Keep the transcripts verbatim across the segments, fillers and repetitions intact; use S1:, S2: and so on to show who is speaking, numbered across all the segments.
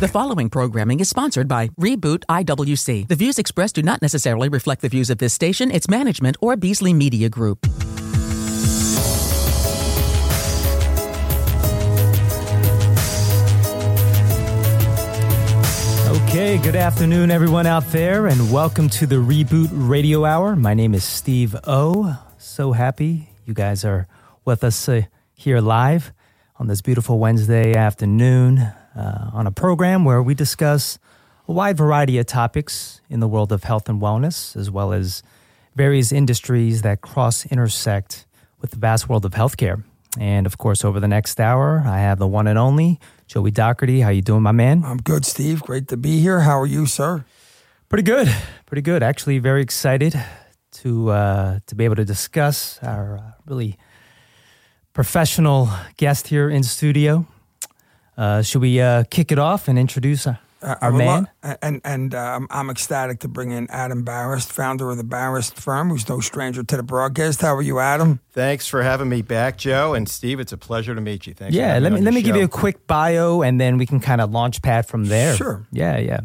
S1: The following programming is sponsored by Reboot I W C. The views expressed do not necessarily reflect the views of this station, its management, or Beasley Media Group.
S2: Okay, good afternoon, everyone out there, and welcome to the Reboot Radio Hour. My name is Steve O. So happy you guys are with us uh, here live on this beautiful Wednesday afternoon uh, on a program where we discuss a wide variety of topics in the world of health and wellness, as well as various industries that cross-intersect with the vast world of healthcare. And, of course, over the next hour, I have the one and only Joey Doherty. How you doing, my man?
S3: I'm good, Steve. Great to be here. How are you, sir?
S2: Pretty good. Pretty good. Actually, very excited to uh, to be able to discuss our uh, really professional guest here in studio. Uh, should we uh, kick it off and introduce our,
S3: uh,
S2: our man?
S3: Love, and and um, I'm ecstatic to bring in Adam Barrist, founder of the Barrist firm, who's no stranger to the broadcast. How are you, Adam?
S4: Thanks for having me back, Joe. And Steve, it's a pleasure to meet you. Thanks.
S2: Yeah,
S4: for
S2: let me
S4: me
S2: let me
S4: show.
S2: give you a quick bio, and then we can kind of launch pad from there.
S3: Sure.
S2: Yeah, yeah.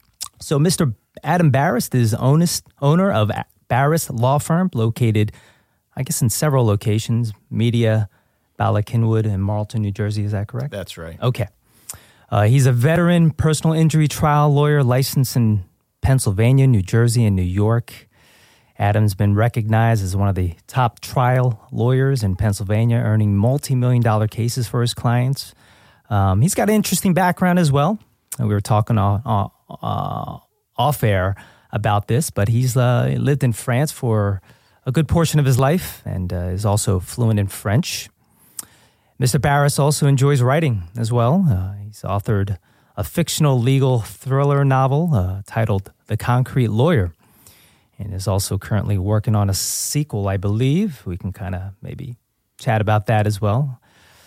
S2: So, Mister Adam Barrist is honest, owner of Barrist Law Firm, located, I guess, in several locations: Media, Bala Cynwyd, and Marlton, New Jersey. Is that correct?
S4: That's right.
S2: Okay. Uh, he's a veteran personal injury trial lawyer licensed in Pennsylvania, New Jersey, and New York. Adam's been recognized as one of the top trial lawyers in Pennsylvania, earning multi-million dollar cases for his clients. Um, he's got an interesting background as well. We were talking uh, uh, off air about this, but he's uh, lived in France for a good portion of his life and uh, is also fluent in French. Mister Barrist also enjoys writing as well. Uh, he's authored a fictional legal thriller novel uh, titled The Concrete Lawyer, and is also currently working on a sequel, I believe. We can kind of maybe chat about that as well.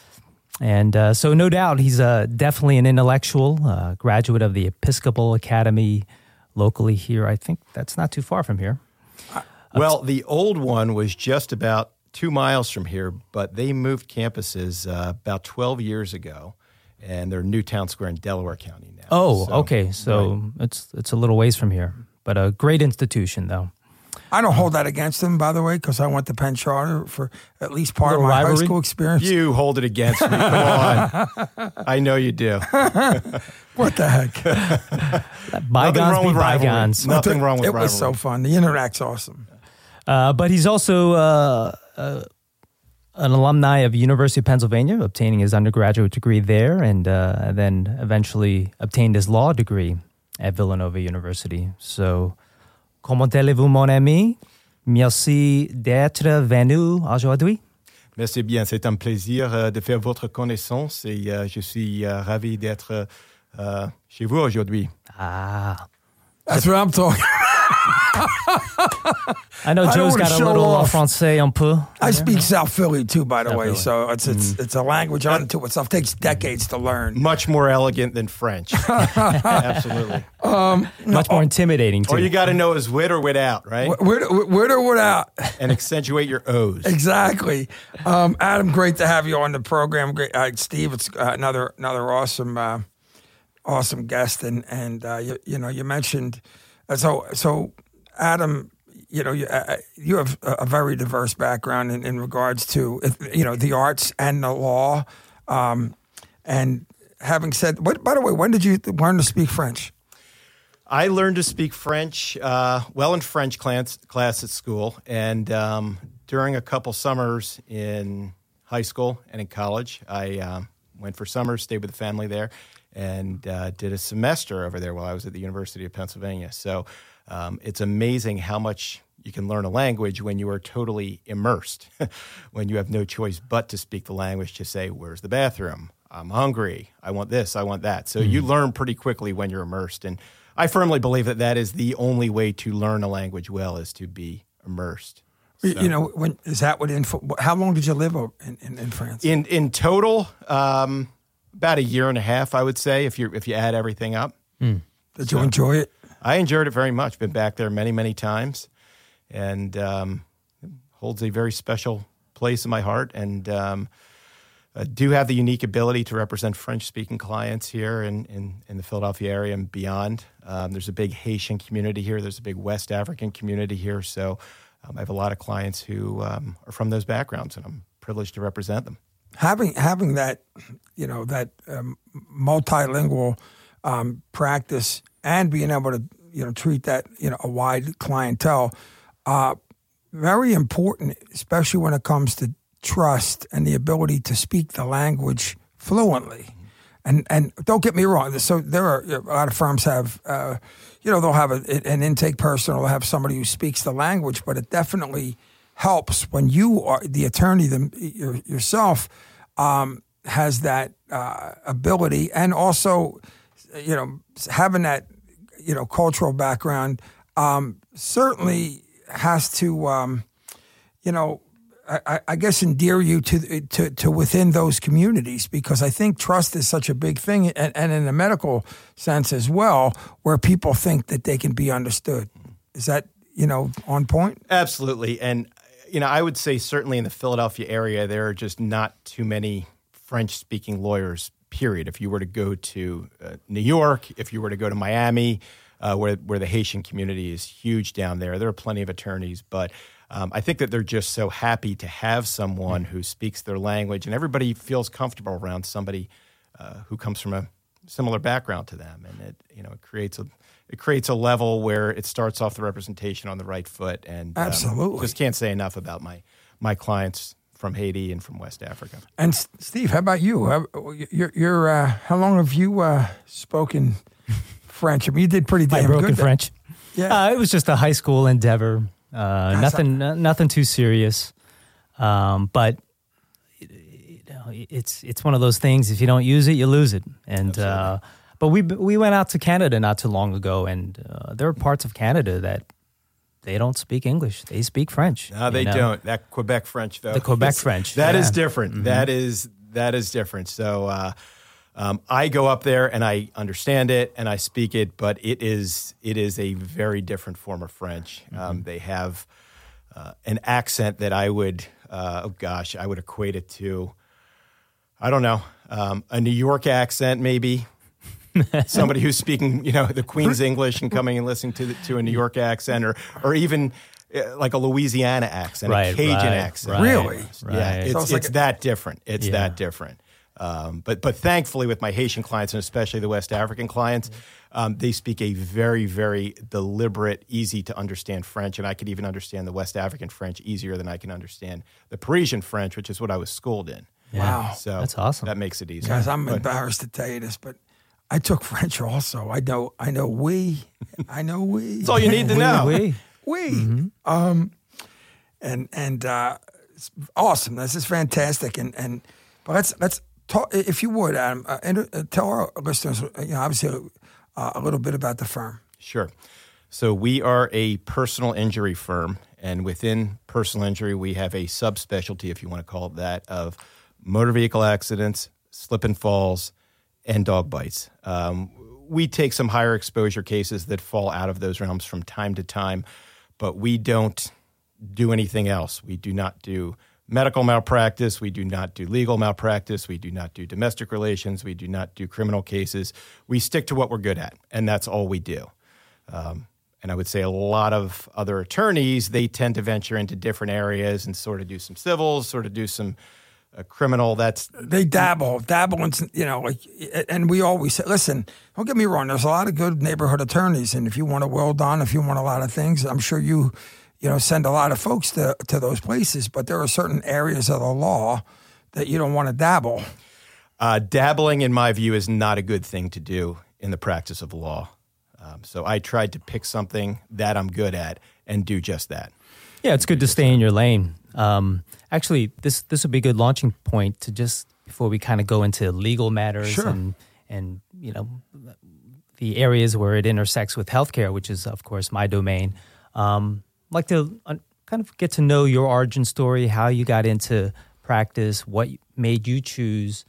S2: And uh, so no doubt he's uh, definitely an intellectual, uh, graduate of the Episcopal Academy locally here. I think that's not too far from here.
S4: Well, the old one was just about two miles from here, but they moved campuses uh, about twelve years ago, and they're Newtown Square in Delaware County now.
S2: Oh,
S4: so,
S2: okay. So
S4: right.
S2: it's it's a little ways from here, but a great institution, though.
S3: I don't hold that against him, by the way, because I went to Penn Charter for at least part of my
S2: rivalry?
S3: high school experience.
S4: You hold it against me. Come on. I know you do.
S3: What the heck?
S2: Bygones be bygones.
S4: Nothing wrong with
S3: It
S4: rivalry.
S3: was so fun. The internet's awesome.
S2: Uh, but he's also uh, uh, an alumni of University of Pennsylvania, obtaining his undergraduate degree there, and uh, then eventually obtained his law degree at Villanova University. So, comment allez-vous, mon ami? Merci d'être venu aujourd'hui.
S4: Merci bien. C'est un plaisir euh, de faire votre connaissance et euh, je suis euh, ravi d'être euh, chez vous aujourd'hui.
S2: Ah.
S3: That's what I'm talking
S2: I know
S3: I don't
S2: Joe's
S3: wanna
S2: got a
S3: show
S2: little
S3: off.
S2: français un peu.
S3: I speak South Philly, too, by the
S2: South
S3: way,
S2: Philly.
S3: so it's it's it's a language unto itself. It takes decades to learn.
S4: Much more elegant than French. Absolutely.
S2: Much more intimidating, too.
S4: All you got to know is with or without, right?
S3: Where, where, where or without?
S4: And accentuate your O's.
S3: Exactly. Um, Adam, great to have you on the program. Great, uh, Steve, it's uh, another another awesome uh, awesome guest, and and uh, you, you know you mentioned uh, so so Adam, you know you uh, you have a, a very diverse background in, in regards to you know the arts and the law, um, and having said, what by the way, when did you learn to speak French?
S4: I learned to speak French, uh, well, in French class, class at school, and um, during a couple summers in high school and in college, I uh, went for summers, stayed with the family there, and uh, did a semester over there while I was at the University of Pennsylvania. So um, it's amazing how much you can learn a language when you are totally immersed, when you have no choice but to speak the language to say, where's the bathroom? I'm hungry. I want this. I want that. So mm-hmm. you learn pretty quickly when you're immersed, and I firmly believe that that is the only way to learn a language well, is to be immersed. So,
S3: You know, when is that what info? How long did you live in, in, in France?
S4: in in total, um, about a year and a half, I would say, if you if you add everything up.
S3: Mm. Did you so, enjoy it?
S4: I enjoyed it very much. Been back there many many times, and um, holds a very special place in my heart. And um, uh, do have the unique ability to represent French-speaking clients here in, in, in the Philadelphia area and beyond. Um, there's a big Haitian community here. There's a big West African community here. So um, I have a lot of clients who um, are from those backgrounds, and I'm privileged to represent them.
S3: Having having that, you know, that um, multilingual um, practice and being able to, you know, treat that, you know, a wide clientele, uh, very important, especially when it comes to trust and the ability to speak the language fluently. And and don't get me wrong. So there are a lot of firms have, uh, you know, they'll have a, an intake person or they'll have somebody who speaks the language, but it definitely helps when you are the attorney them, your, yourself um, has that uh, ability, and also, you know, having that, you know, cultural background um, certainly has to, um, you know, I, I guess endear you to, to to within those communities, because I think trust is such a big thing, and, and in a medical sense as well, where people think that they can be understood. Is that, you know, on point?
S4: Absolutely. And, you know, I would say certainly in the Philadelphia area, there are just not too many French-speaking lawyers, period. If you were to go to uh, New York, if you were to go to Miami, uh, where where the Haitian community is huge down there, there are plenty of attorneys, but Um, I think that they're just so happy to have someone who speaks their language, and everybody feels comfortable around somebody uh, who comes from a similar background to them, and it you know it creates a it creates a level where it starts off the representation on the right foot. And um,
S3: absolutely,
S4: just can't say enough about my my clients from Haiti and from West Africa.
S3: And Steve, how about you? How, you're, you're uh, how long have you uh, spoken French? I mean, you did pretty damn
S2: I broke
S3: good.
S2: in French.
S3: Yeah,
S2: uh, it was just a high school endeavor. Uh, nothing, n- nothing too serious, um, but you know, it's it's one of those things. If you don't use it, you lose it. And uh, but we we went out to Canada not too long ago, and uh, there are parts of Canada that they don't speak English; they speak French.
S4: No, they
S2: know?
S4: don't. That Quebec French, though,
S2: the Quebec
S4: it's,
S2: French
S4: that
S2: yeah.
S4: is different.
S2: Mm-hmm.
S4: That is that is different. So. Uh, Um, I go up there and I understand it and I speak it, but it is it is a very different form of French. Um, mm-hmm. They have uh, an accent that I would, uh, oh gosh, I would equate it to, I don't know, um, a New York accent maybe. Somebody who's speaking, you know, the Queen's English and coming and listening to the, to a New York accent, or or even uh, like a Louisiana accent,
S2: right,
S4: a Cajun
S2: right,
S4: accent.
S2: Right,
S3: really?
S2: Right.
S4: Yeah, it's,
S3: so
S4: it's,
S3: it's like
S4: it's that different. It's
S2: Yeah.
S4: that different. Um, but but thankfully, with my Haitian clients, and especially the West African clients, um, they speak a very, very deliberate, easy to understand French, and I could even understand the West African French easier than I can understand the Parisian French, which is what I was schooled in.
S2: Yeah.
S3: Wow.
S4: So
S2: That's awesome.
S4: That makes it easier.
S3: Guys, I'm
S4: But-
S3: embarrassed to tell you this, but I took French also. I know, I know we, I know we.
S4: That's all you need to know.
S2: We,
S3: We.
S2: Mm-hmm.
S3: Um, and and uh, it's awesome. This is fantastic. And and but let's let's talk, if you would, Adam, uh, and, uh, tell our listeners, uh, you know, obviously uh, a little bit about the firm.
S4: Sure. So we are a personal injury firm, and within personal injury, we have a subspecialty, if you want to call it that, of motor vehicle accidents, slip and falls, and dog bites. Um, we take some higher exposure cases that fall out of those realms from time to time, but we don't do anything else. We do not do medical malpractice. We do not do legal malpractice. We do not do domestic relations. We do not do criminal cases. We stick to what we're good at, and that's all we do. Um, and I would say a lot of other attorneys, they tend to venture into different areas and sort of do some civils, sort of do some uh, criminal. That's
S3: They dabble, dabble in, you know, like, and we always say, listen, don't get me wrong, there's a lot of good neighborhood attorneys, and if you want a well done, if you want a lot of things, I'm sure you, you know, send a lot of folks to, to those places, but there are certain areas of the law that you don't want to dabble.
S4: Uh, dabbling, in my view, is not a good thing to do in the practice of law. Um, so I tried to pick something that I'm good at and do just that.
S2: Yeah, it's good to stay in your lane. Um, actually, this this would be a good launching point to just before we kind of go into legal matters
S3: Sure.
S2: and and you know the areas where it intersects with healthcare, which is of course my domain. Um, I'd like to uh, kind of get to know your origin story, how you got into practice, what made you choose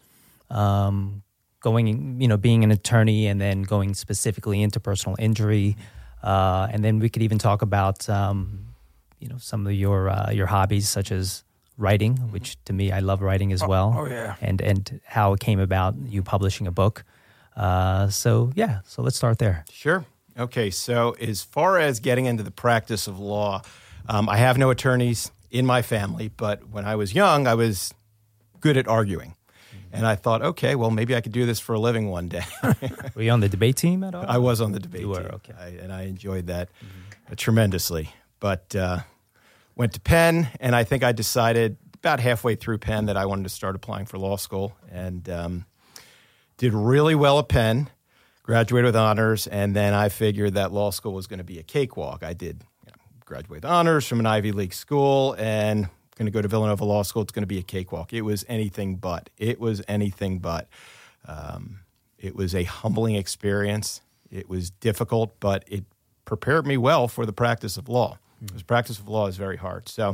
S2: um, going, you know, being an attorney, and then going specifically into personal injury, uh, and then we could even talk about. Um, you know, some of your uh, your hobbies, such as writing, which to me, I love writing as well.
S3: Oh, yeah.
S2: And, and how it came about, you publishing a book. Uh, so, yeah, so let's start there.
S4: Sure. Okay, so as far as getting into the practice of law, um, I have no attorneys in my family, but when I was young, I was good at arguing. And I thought, okay, well, maybe I could do this for a living one day.
S2: Were you on the debate team at all?
S4: I was on the debate
S2: you were,
S4: team,
S2: okay.
S4: I, and I enjoyed that mm-hmm. tremendously. But uh, went to Penn, and I think I decided about halfway through Penn that I wanted to start applying for law school, and um, did really well at Penn, graduated with honors, and then I figured that law school was going to be a cakewalk. I did you know, graduate with honors from an Ivy League school, and going to go to Villanova Law School. It's going to be a cakewalk. It was anything but. It was anything but. Um, it was a humbling experience. It was difficult, but it prepared me well for the practice of law. Mm-hmm. Because practice of law is very hard. So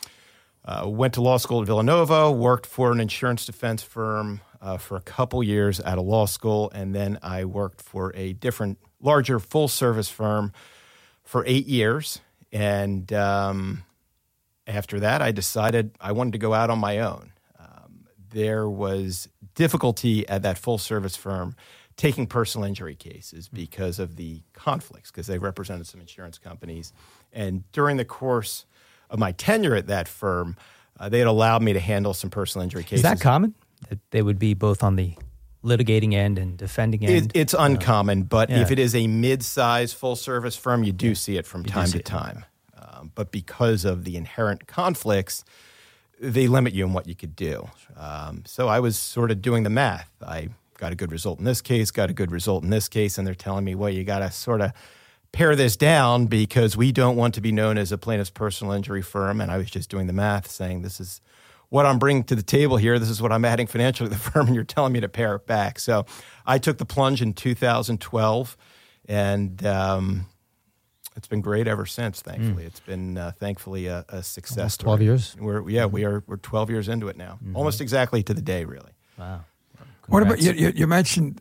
S4: uh, went to law school at Villanova, worked for an insurance defense firm uh, for a couple years out of law school, and then I worked for a different, larger full-service firm for eight years. And um after that, I decided I wanted to go out on my own. Um, there was difficulty at that full-service firm taking personal injury cases because of the conflicts, because they represented some insurance companies. And during the course of my tenure at that firm, uh, they had allowed me to handle some personal injury cases.
S2: Is that common? That they would be both on the litigating end and defending end?
S4: It, it's uncommon, but
S2: yeah.
S4: if it is a mid-size full-service firm, you do see it from
S2: You
S4: time to
S2: it.
S4: time. Um, but because of the inherent conflicts, they limit you in what you could do. Um, so I was sort of doing the math. I got a good result in this case, got a good result in this case, and they're telling me, well, you got to sort of pare this down because we don't want to be known as a plaintiff's personal injury firm. And I was just doing the math, saying this is what I'm bringing to the table here. This is what I'm adding financially to the firm, and you're telling me to pare it back. So I took the plunge in two thousand twelve, and um, it's been great ever since, thankfully. Mm. It's been, uh, thankfully, a, a success
S2: Almost
S4: story.
S2: twelve years?
S4: We're, yeah, we are, we're twelve years into it now. Mm-hmm. Almost exactly to the day, really.
S2: Wow.
S3: What about, you, you, you mentioned,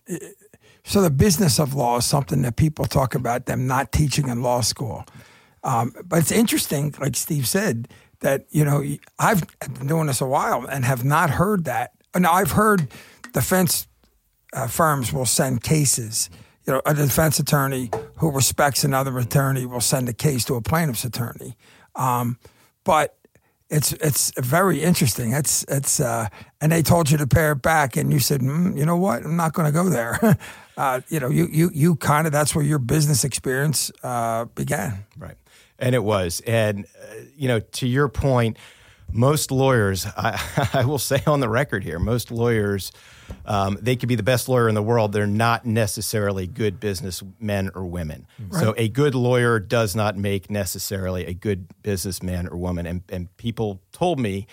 S3: so the business of law is something that people talk about them not teaching in law school. Um, but it's interesting, like Steve said, that, you know, I've been doing this a while and have not heard that. Now, I've heard defense uh, firms will send cases. You know, a defense attorney who respects another attorney will send a case to a plaintiff's attorney. Um, but it's it's very interesting. It's it's uh, and they told you to pare it back, and you said, mm, you know what, I'm not going to go there. uh, you know, you you you kind of that's where your business experience uh, began,
S4: right? And it was, and uh, you know, to your point, most lawyers, I, I will say on the record here, most lawyers. Um, they could be the best lawyer in the world. They're not necessarily good businessmen or women. Right. So a good lawyer does not make necessarily a good businessman or woman. And, and people told me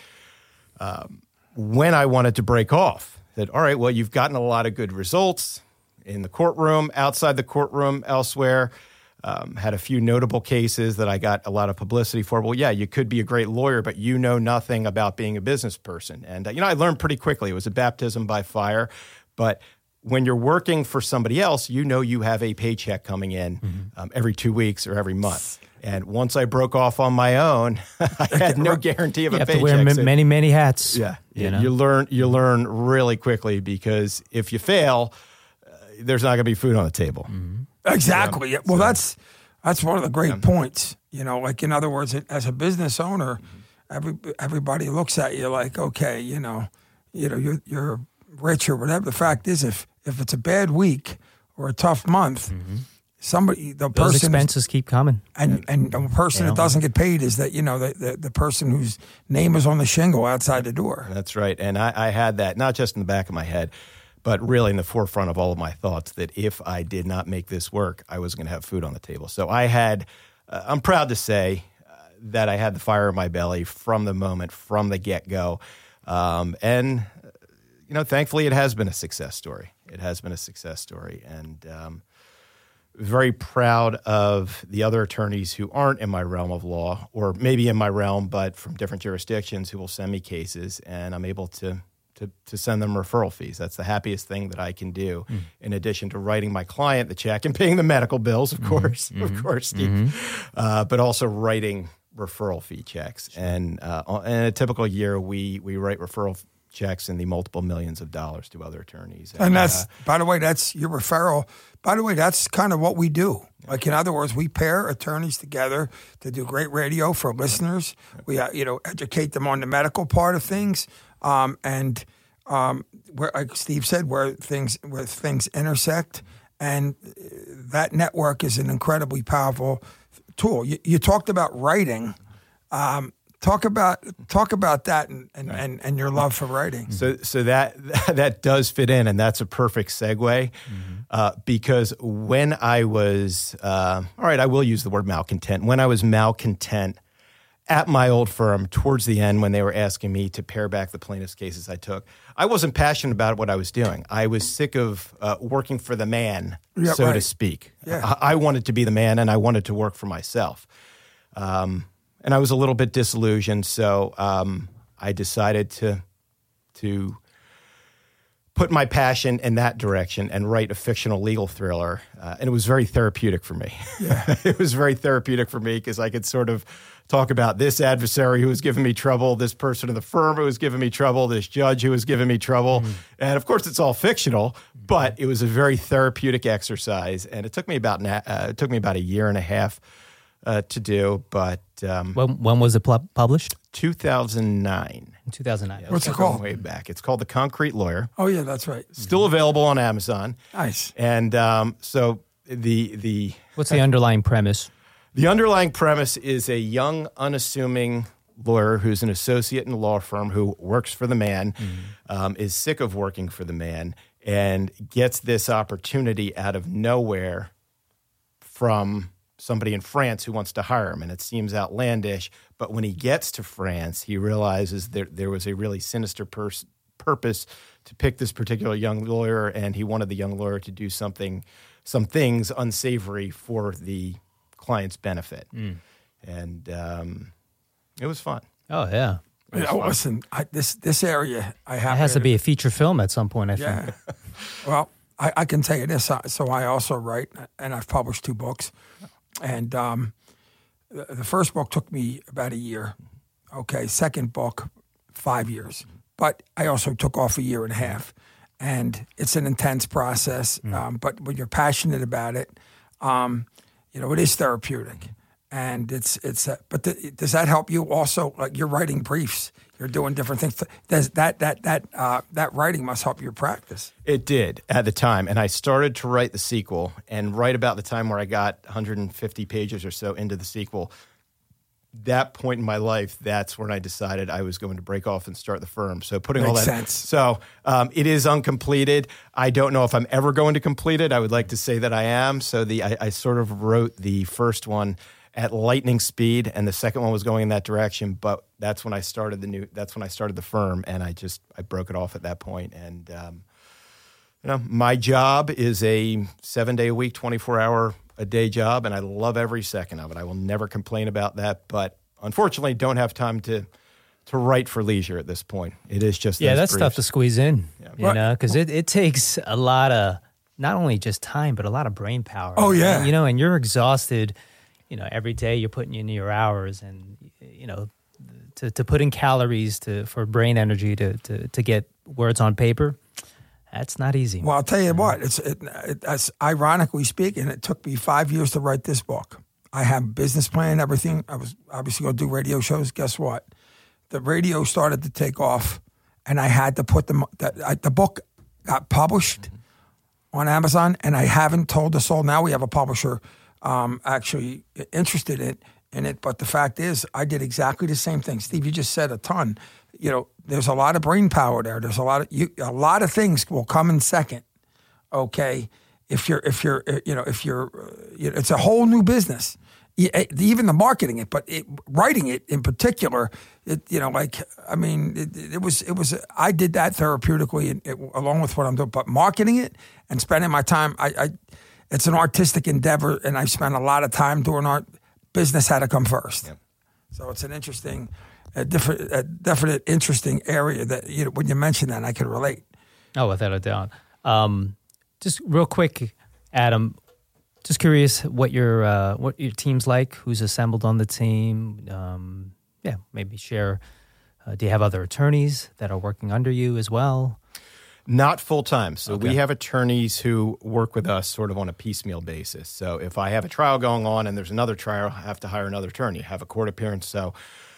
S4: um, when I wanted to break off that, all right, well, you've gotten a lot of good results in the courtroom, outside the courtroom, elsewhere. Um, had a few notable cases that I got a lot of publicity for. Well, yeah, you could be a great lawyer, but you know nothing about being a business person. And, uh, you know, I learned pretty quickly. It was a baptism by fire. But when you're working for somebody else, you know you have a paycheck coming in mm-hmm. um, every two weeks or every month. And once I broke off on my own, I had no guarantee of
S2: you
S4: a
S2: have
S4: paycheck.
S2: to wear m-
S4: so,
S2: many, many hats.
S4: Yeah.
S2: You,
S4: you,
S2: know?
S4: you learn you learn really quickly because if you fail, uh, there's not going to be food on the table.
S3: Mm-hmm. Exactly. Yeah. Well, so, that's that's one of the great yeah. points. You know, like in other words, as a business owner, mm-hmm. every everybody looks at you like, okay, you know, you know, you're you're rich or whatever. The fact is, if if it's a bad week or a tough month, mm-hmm. somebody the
S2: Those
S3: person
S2: expenses keep coming,
S3: and and the person you know. that doesn't get paid is that you know the, the the person whose name is on the shingle outside the door.
S4: That's right, and I, I had that not just in the back of my head, but really in the forefront of all of my thoughts that if I did not make this work, I was going to have food on the table. So I had, uh, I'm proud to say uh, that I had the fire in my belly from the moment, from the get-go. Um, and, uh, you know, thankfully it has been a success story. It has been a success story. And um, very proud of the other attorneys who aren't in my realm of law, or maybe in my realm, but from different jurisdictions who will send me cases, and I'm able to To, to send them referral fees. That's the happiest thing that I can do, mm. in addition to writing my client the check and paying the medical bills, of mm-hmm. course, mm-hmm. of course, Steve, mm-hmm. uh, but also writing referral fee checks. And uh, in a typical year, we we write referral checks in the multiple millions of dollars to other attorneys.
S3: And,
S4: and
S3: that's,
S4: uh,
S3: by the way, that's your referral. By the way, that's kind of what we do. Like, in other words, we pair attorneys together to do great radio for listeners. We, uh, you know, educate them on the medical part of things. Um, and um, where, like Steve said, where things where things intersect. And that network is an incredibly powerful tool. You, you talked about writing. Um, talk about talk about that and, and,
S4: right.
S3: and, and your love for writing.
S4: So so that that does fit in, and that's a perfect segue. Mm-hmm. Uh, because when I was, uh, all right, I will use the word malcontent. When I was malcontent at my old firm towards the end, when they were asking me to pare back the plaintiff's cases I took, I wasn't passionate about what I was doing. I was sick of uh, working for the man,
S3: yeah,
S4: so
S3: right.
S4: to speak.
S3: Yeah.
S4: I-, I wanted to be the man, and I wanted to work for myself. Um, and I was a little bit disillusioned, so um, I decided to to put my passion in that direction and write a fictional legal thriller. Uh, and it was very therapeutic for me.
S3: Yeah.
S4: It was very therapeutic for me because I could sort of talk about this adversary who was giving me trouble, this person in the firm who was giving me trouble, this judge who was giving me trouble. Mm. And of course, it's all fictional, but it was a very therapeutic exercise. And it took me about na- uh, it took me about a year and a half uh, to do. But um,
S2: When, when was it pu- published?
S4: two thousand nine.
S2: In two thousand nine.
S4: Yeah,
S3: What's it
S4: going
S3: called?
S4: Way back. It's called The Concrete Lawyer.
S3: Oh, yeah, that's right.
S4: Still available on Amazon.
S3: Nice.
S4: And um, so the the
S2: What's the underlying premise?
S4: the underlying premise is a young, unassuming lawyer who's an associate in a law firm who works for the man, mm-hmm. um, is sick of working for the man, and gets this opportunity out of nowhere from somebody in France who wants to hire him. And it seems outlandish, but when he gets to France, he realizes that there was a really sinister pers- purpose to pick this particular young lawyer, and he wanted the young lawyer to do something, some things unsavory for the client's benefit. Mm. And um, it was fun.
S2: Oh, yeah.
S3: You know, listen, I, this this area, I have
S2: It has to be a feature film at some point, I
S3: yeah.
S2: think.
S3: Well, I, I can tell you this. So I also write, and I've published two books. And um, the, the first book took me about a year. Okay, second book, five years. But I also took off a year and a half. And it's an intense process. Mm. Um, but when you're passionate about it, um, you know, it is therapeutic. And it's it's. Uh, but the, does that help you also? Like, you're writing briefs, you're doing different things. Does that that that uh, that writing must help your practice?
S4: It did at the time, and I started to write the sequel. And right about the time where I got one hundred fifty pages or so into the sequel, that point in my life, that's when I decided I was going to break off and start the firm. So putting
S3: Makes
S4: all that,
S3: sense.
S4: So um, it is uncompleted. I don't know if I'm ever going to complete it. I would like to say that I am. So the I, I sort of wrote the first one at lightning speed, and the second one was going in that direction. But that's when I started the new. That's when I started the firm, and I just I broke it off at that point. And um, you know, my job is a seven day a week, twenty-four hour a day job, and I love every second of it. I will never complain about that. But unfortunately, don't have time to to write for leisure at this point. It is just
S2: yeah,
S4: those
S2: that's
S4: briefs.
S2: tough to squeeze in.
S4: Yeah.
S2: You
S3: Right.
S2: know, because it, it takes a lot of not only just time, but a lot of brain power.
S3: Oh, yeah.
S2: You know, and you're exhausted. You know, every day you're putting in your hours, and you know, to, to put in calories to for brain energy to, to to get words on paper, that's not easy.
S3: Well, I'll tell you what. It's it, it, that's ironically speaking, it took me five years to write this book. I have a business plan, everything. I was obviously going to do radio shows. Guess what? The radio started to take off, and I had to put them. The, I, the book got published mm-hmm. on Amazon, and I haven't told the soul. Now we have a publisher. Um, actually interested in, in it, but the fact is, I did exactly the same thing. Steve, you just said a ton. You know, there's a lot of brain power there. There's a lot of you, a lot of things will come in second. Okay, if you're if you're you know if you're uh, you know, it's a whole new business. Even the marketing it, but it, writing it in particular, it you know like I mean it, it was it was I did that therapeutically and it, along with what I'm doing, but marketing it and spending my time I. I It's an artistic endeavor, and I spent a lot of time doing art. Business had to come first. Yep. So it's an interesting, a different, a definite interesting area that, you know, when you mention that, I can relate.
S2: Oh, without a doubt. Um, just real quick, Adam, Just curious what your uh, what your team's like, who's assembled on the team. Um, yeah, maybe share. Uh, do you have other attorneys that are working under you as well?
S4: Not full time. So
S2: Okay.
S4: we have attorneys who work with us sort of on a piecemeal basis. So if I have a trial going on and there's another trial, I have to hire another attorney, have a court appearance. So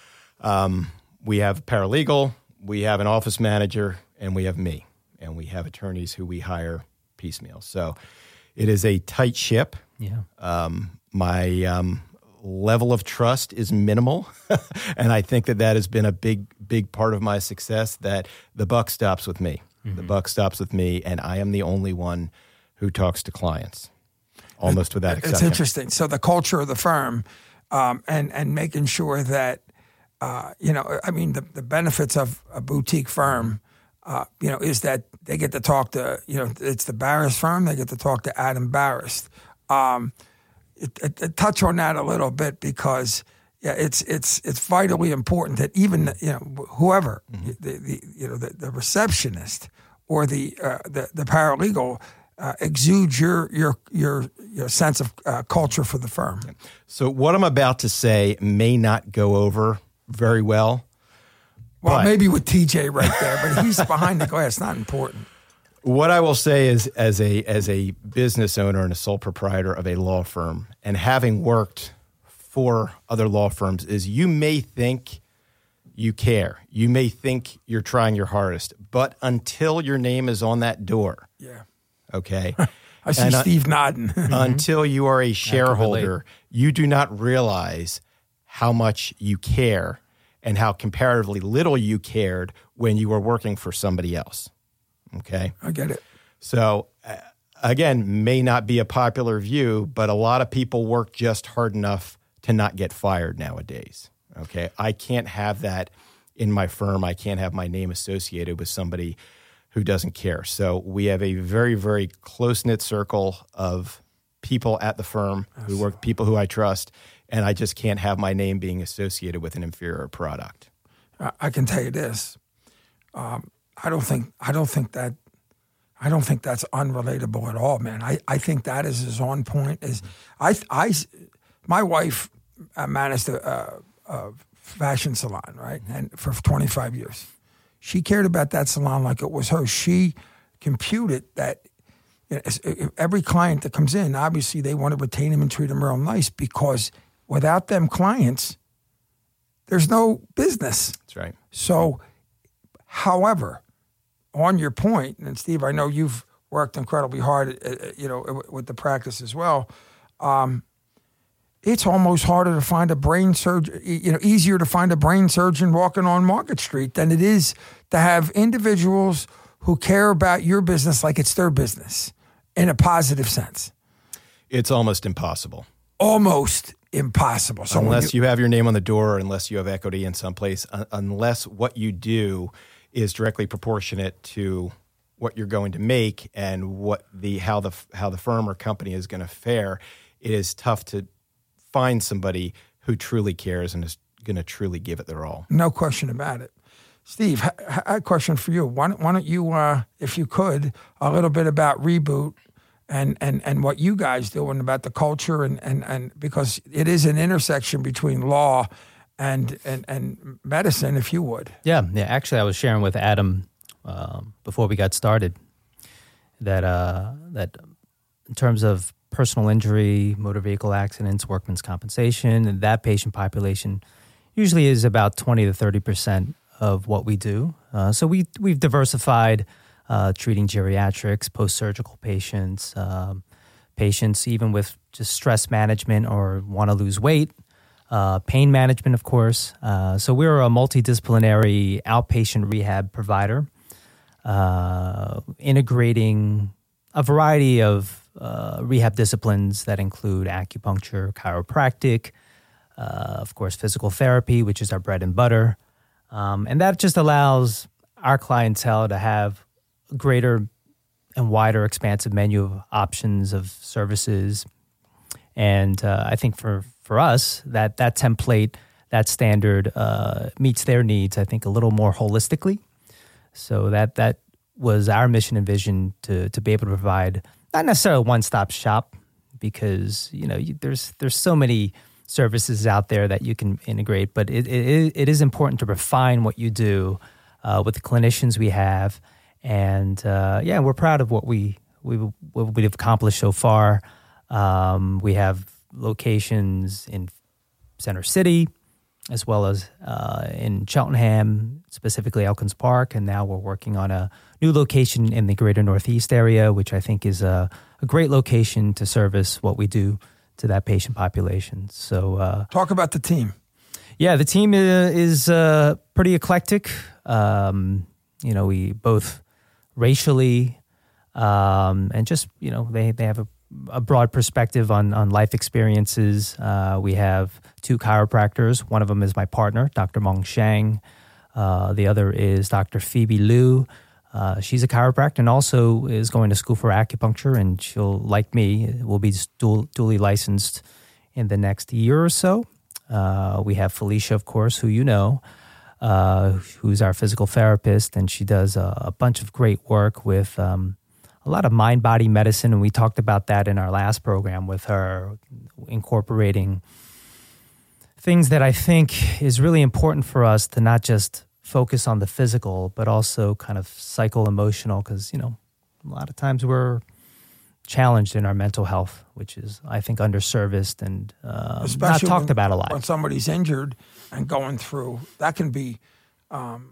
S4: um, we have a paralegal, we have an office manager, and we have me. And we have attorneys who we hire piecemeal. So it is a tight ship.
S2: Yeah.
S4: Um, my um, level of trust is minimal, and I think that that has been a big, big part of my success, that the buck stops with me. Mm-hmm. The buck stops with me, and I am the only one who talks to clients, almost without exception.
S3: It's interesting. So the culture of the firm um, and, and making sure that, uh, you know, I mean, the, the benefits of a boutique firm, uh, you know, is that they get to talk to, you know, it's the Barris firm, they get to talk to Adam Barris. Um, it, it, it touch on that a little bit because yeah, it's it's it's vitally important that even you know whoever mm-hmm. the, the you know the, the receptionist or the uh, the, the paralegal uh, exudes your your your your sense of uh, culture for the firm.
S4: So what I'm about to say may not go over very well.
S3: Well,
S4: but
S3: maybe with T J right there, but he's behind the glass. Not important.
S4: What I will say is, as a as a business owner and a sole proprietor of a law firm, and having worked for other law firms, is you may think you care, you may think you're trying your hardest, but until your name is on that door,
S3: yeah,
S4: okay,
S3: I see
S4: and,
S3: Steve nodding.
S4: Until you are a shareholder, you do not realize how much you care and how comparatively little you cared when you were working for somebody else. Okay.
S3: I get it.
S4: So, uh, again, may not be a popular view, but a lot of people work just hard enough to not get fired nowadays. Okay. I can't have that in my firm. I can't have my name associated with somebody who doesn't care. So we have a very, very close-knit circle of people at the firm who work, people who I trust, and I just can't have my name being associated with an inferior product.
S3: I, I can tell you this. Um, I don't think I don't think that I don't think that's unrelatable at all, man. I, I think that is as on point as I I my wife managed a, a, a fashion salon, right, and for twenty-five years, she cared about that salon like it was hers. She computed that you know, every client that comes in, obviously they want to retain them and treat them real nice because without them clients, there's no business.
S4: That's right.
S3: So, however, on your point, and Steve, I know you've worked incredibly hard, uh, you know, with the practice as well. Um, it's almost harder to find a brain surgeon, you know, easier to find a brain surgeon walking on Market Street than it is to have individuals who care about your business like it's their business in a positive sense.
S4: It's almost impossible.
S3: Almost impossible. So
S4: unless you, you have your name on the door, unless you have equity in some place, uh, unless what you do is directly proportionate to what you're going to make and what the how the how the firm or company is going to fare, it is tough to find somebody who truly cares and is going to truly give it their all.
S3: No question about it. Steve, I have a question for you. Why don't, why don't you, uh, if you could, a little bit about Reboot and, and, and what you guys do and about the culture and, and, and because it is an intersection between law and, and, and medicine, if you would.
S2: Yeah, yeah. Actually, I was sharing with Adam um, before we got started that uh, that in terms of personal injury, motor vehicle accidents, workman's compensation, and that patient population usually is about twenty to thirty percent of what we do. Uh, so we, we've diversified uh, treating geriatrics, post-surgical patients, um, patients even with just stress management or want to lose weight, uh, pain management, of course. Uh, so we're a multidisciplinary outpatient rehab provider, uh, integrating a variety of uh, rehab disciplines that include acupuncture, chiropractic, uh, of course, physical therapy, which is our bread and butter. Um, and that just allows our clientele to have a greater and wider expansive menu of options of services. And uh, I think for, for us, that that template, that standard uh, meets their needs, I think, a little more holistically. So that that was our mission and vision to to be able to provide not necessarily a one-stop shop, because, you know, you, there's there's so many services out there that you can integrate, but it it, it is important to refine what you do uh, with the clinicians we have. And uh, yeah, we're proud of what we, we, what we've accomplished so far. Um, we have locations in Center City, as well as uh, in Cheltenham, specifically Elkins Park, and now we're working on a new location in the greater Northeast area, which I think is a, a great location to service what we do to that patient population. So, uh,
S3: talk about the team.
S2: Yeah, the team is, is uh, pretty eclectic. Um, you know, we both racially um, and just, you know, they, they have a a broad perspective on, on life experiences. Uh, we have two chiropractors. One of them is my partner, Doctor Meng Shang. Uh, the other is Doctor Phoebe Liu. Uh, she's a chiropractor and also is going to school for acupuncture, and she'll, like me, will be dual, dually licensed in the next year or so. Uh, we have Felicia, of course, who you know, uh, who's our physical therapist, and she does a, a bunch of great work with um, a lot of mind-body medicine, and we talked about that in our last program with her, incorporating things that I think is really important for us to not just focus on the physical, but also kind of psycho-emotional, because, you know, a lot of times we're challenged in our mental health, which is, I think, underserviced and uh, not talked
S3: when,
S2: about a lot.
S3: When somebody's injured and going through, that can be... Um,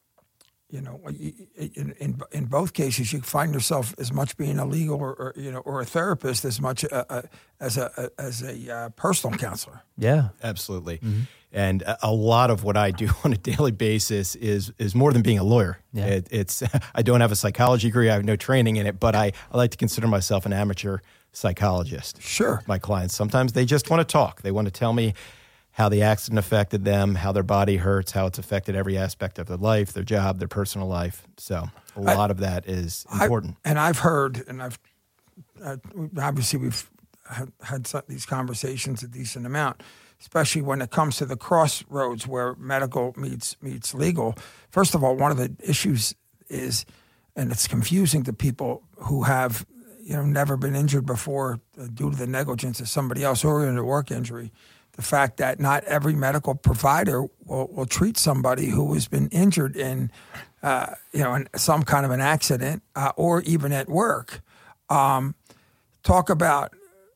S3: You know, in, in in both cases, you find yourself as much being a legal or, or you know or a therapist as much uh, uh, as a uh, as a uh, personal counselor.
S2: Yeah,
S4: absolutely. Mm-hmm. And a, a lot of what I do on a daily basis is is more than being a lawyer.
S2: Yeah.
S4: It, it's I don't have a psychology degree. I have no training in it, but I, I like to consider myself an amateur psychologist.
S3: Sure.
S4: My clients, sometimes they just want to talk. They want to tell me how the accident affected them, how their body hurts, how it's affected every aspect of their life, their job, their personal life. So a lot
S3: I,
S4: of that is important.
S3: I, and I've heard, and I've uh, obviously we've had, had some, these conversations a decent amount, especially when it comes to the crossroads where medical meets meets legal. First of all, one of the issues is, and it's confusing to people who have, you know, never been injured before uh, due to the negligence of somebody else or in a work injury. The fact that not every medical provider will, will treat somebody who has been injured in, uh, you know, in some kind of an accident uh, or even at work. Um, talk about,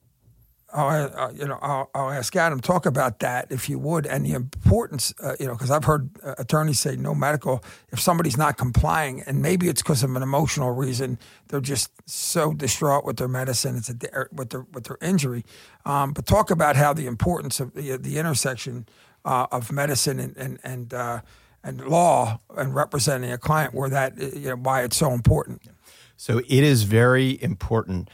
S3: uh, you know, I'll, I'll ask Adam, talk about that if you would, and the importance, uh, you know, because I've heard uh, attorneys say no medical, if somebody's not complying, and maybe it's because of an emotional reason, they're just so distraught with their medicine, it's a, with their with their injury. Um, but talk about how the importance of the, the intersection uh, of medicine and and and, uh, and law and representing a client, where that, you know, why it's so important.
S4: So it is very important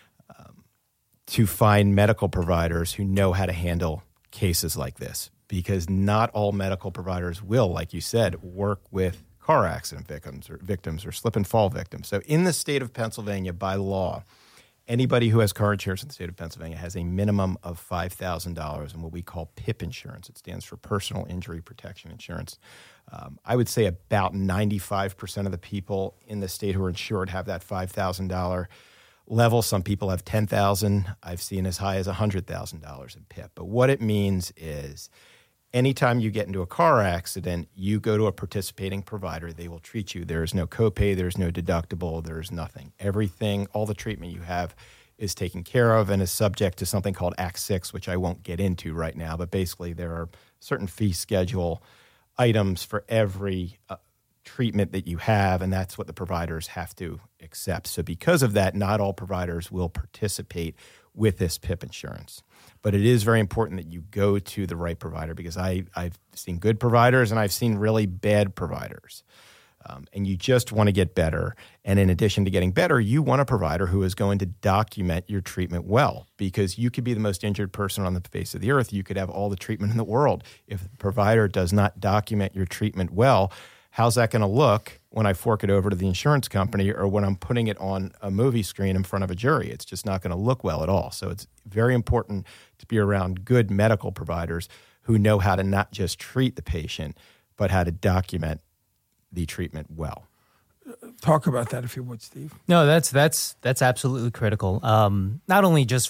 S4: to find medical providers who know how to handle cases like this, because not all medical providers will, like you said, work with car accident victims or victims or slip and fall victims. So in the state of Pennsylvania, by law, anybody who has car insurance in the state of Pennsylvania has a minimum of five thousand dollars in what we call P I P insurance. It stands for Personal Injury Protection Insurance. Um, I would say about ninety-five percent of the people in the state who are insured have that five thousand dollars level. Some people have ten thousand dollars. I've seen as high as one hundred thousand dollars in P I P. But what it means is anytime you get into a car accident, you go to a participating provider. They will treat you. There is no copay. There's no deductible. There's nothing. Everything, all the treatment you have is taken care of and is subject to something called Act six, which I won't get into right now. But basically, there are certain fee schedule items for every uh, treatment that you have, and that's what the providers have to accept. So because of that, not all providers will participate with this P I P insurance. But it is very important that you go to the right provider, because I, I've seen good providers and I've seen really bad providers. Um, and you just want to get better. And in addition to getting better, you want a provider who is going to document your treatment well, because you could be the most injured person on the face of the earth. You could have all the treatment in the world. If the provider does not document your treatment well, how's that going to look when I fork it over to the insurance company or when I'm putting it on a movie screen in front of a jury? It's just not going to look well at all. So it's very important to be around good medical providers who know how to not just treat the patient, but how to document the treatment well.
S3: Talk about that if you would, Steve.
S2: No, that's that's that's absolutely critical. Um, not only just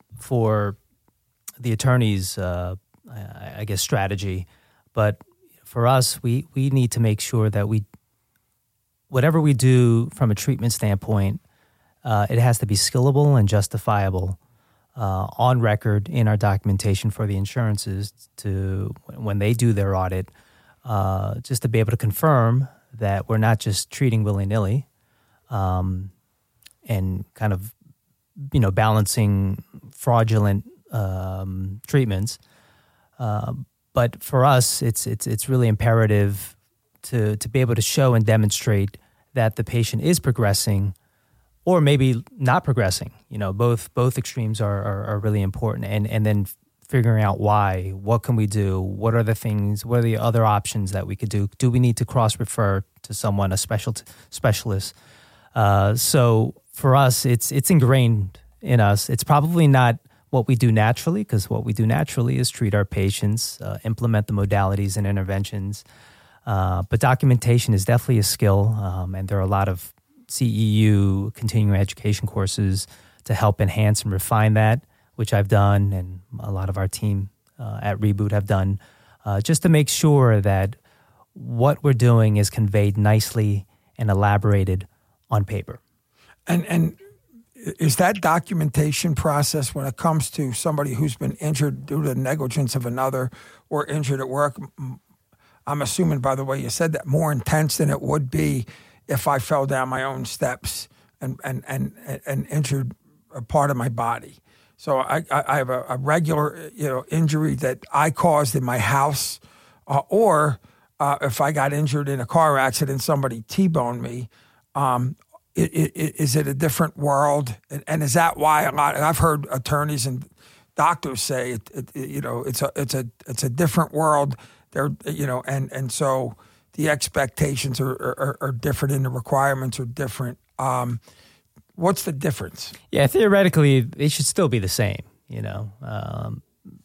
S2: for the attorney's, uh, I guess, strategy. But for us, we, we need to make sure that we, whatever we do from a treatment standpoint, uh, it has to be skillable and justifiable uh, on record in our documentation for the insurances to, when they do their audit, uh, just to be able to confirm that we're not just treating willy-nilly um, and kind of, you know, balancing fraudulent um, treatments. Uh, but for us, it's it's it's really imperative to to be able to show and demonstrate that the patient is progressing, or maybe not progressing. You know, both both extremes are are, are really important, and and then figuring out why. What can we do? What are the things? What are the other options that we could do? Do we need to cross refer to someone, a special specialist? Uh, so for us, it's it's ingrained in us. It's probably not what we do naturally, because what we do naturally is treat our patients, uh, implement the modalities and interventions. Uh, but documentation is definitely a skill, um, and there are a lot of C E U continuing education courses to help enhance and refine that, which I've done, and a lot of our team uh, at Reboot have done, uh, just to make sure that what we're doing is conveyed nicely and elaborated on paper.
S3: And and is that documentation process, when it comes to somebody who's been injured due to the negligence of another or injured at work, I'm assuming, by the way you said that, more intense than it would be if I fell down my own steps and and and, and injured a part of my body. So I, I have a, a regular, you know, injury that I caused in my house, uh, or uh, if I got injured in a car accident, somebody T-boned me. Um, it, it, is it a different world? And, and is that why a lot? I've heard attorneys and doctors say, it, it, it, you know, it's a it's a it's a different world. They're, you know, and and so the expectations are are, are different, and the requirements are different. Um, What's the difference?
S2: Yeah, theoretically, they should still be the same, you know. Um,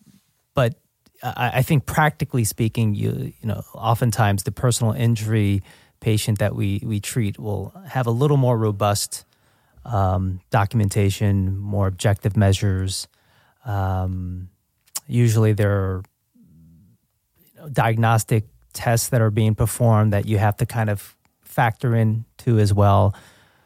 S2: but I, I think practically speaking, you you know, oftentimes the personal injury patient that we, we treat will have a little more robust um, documentation, more objective measures. Um, usually there are, you know, diagnostic tests that are being performed that you have to kind of factor into as well.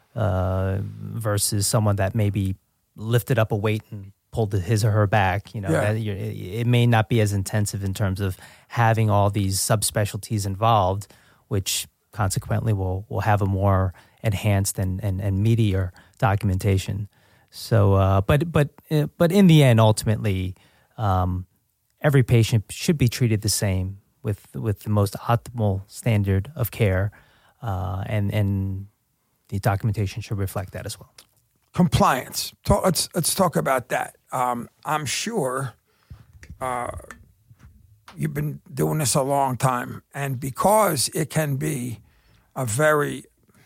S2: Uh, versus someone that maybe lifted up a weight and pulled his or her back. You know,
S3: yeah.
S2: that, it may not be as intensive in terms of having all these subspecialties involved, which consequently will will have a more enhanced and and, and meatier documentation. So, uh, but but but in the end, ultimately, um, every patient should be treated the same with with the most optimal standard of care, uh, and and. The documentation should reflect that as well.
S3: Compliance. Talk, let's let's talk about that. Um, I'm sure uh, you've been doing this a long time, and because it can be a very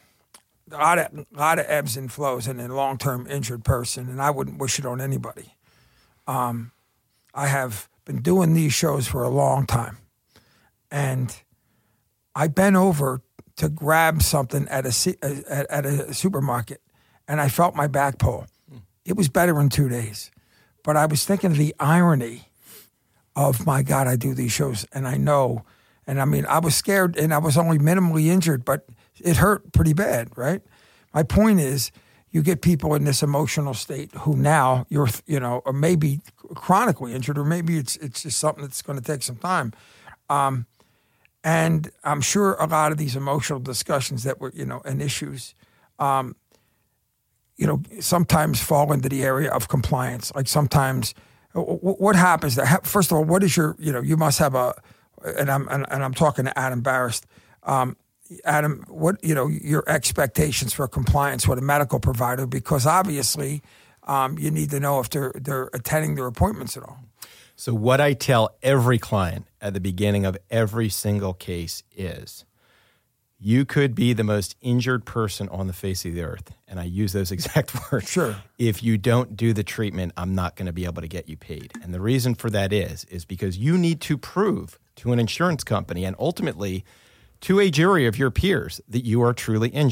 S3: a lot of a lot of ebbs and flows in a long-term injured person, and I wouldn't wish it on anybody. Um, I have been doing these shows for a long time, and I bent over to grab something at a at, at a supermarket, and I felt my back pull. It was better in two days, but I was thinking of the irony of, my God, I do these shows, and I know, and I mean, I was scared, and I was only minimally injured, but it hurt pretty bad, right? My point is, you get people in this emotional state who now you're, you know, or maybe chronically injured, or maybe it's it's just something that's going to take some time. Um, And I'm sure a lot of these emotional discussions that were, you know, and issues, um, you know, sometimes fall into the area of compliance. Like sometimes, what happens there? First of all, what is your, you know, you must have a, and I'm and, and I'm talking to Adam Barrist. Um, Adam, what, you know, your expectations for compliance with a medical provider, because obviously um, you need to know if they're they're attending their appointments at all.
S4: So what I tell every client at the beginning of every single case is, you could be the most injured person on the face of the earth, and I use those exact words.
S3: Sure.
S4: If you don't do the treatment, I'm not going to be able to get you paid. And the reason for that is, is because you need to prove to an insurance company and ultimately to a jury of your peers that you are truly injured.